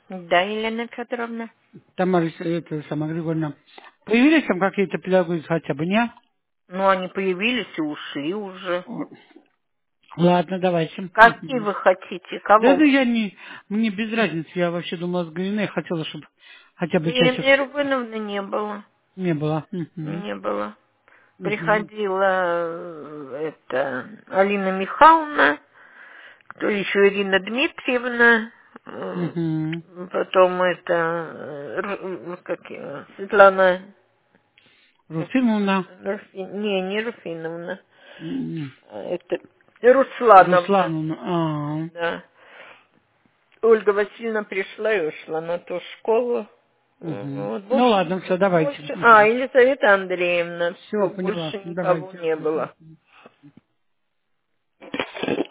Да, Елена Федоровна. Тамара, это, сама Григорьевна. Появились там какие-то педагоги хотя бы, не? Ну, они появились и ушли уже. Ладно, давайте. Какие вы хотите? Да, Кого? да, я не, мне без разницы, я вообще думала с Галиной, хотела, чтобы хотя бы часик Елены Рубиновны не было. не было. Не было. Мгм. Приходила это Алина Михайловна, кто еще Ирина Дмитриевна, Мгм. потом это как её, Светлана Руфимовна, не Руфиновна, м, это Руслановна, Руслановна, да. Ольга Васильевна пришла и ушла на ту школу. Мгм. Вот, Ну ладно, все, давайте. больше, Елизавета Андреевна, Все, все, поняла. больше никого Давайте. не было.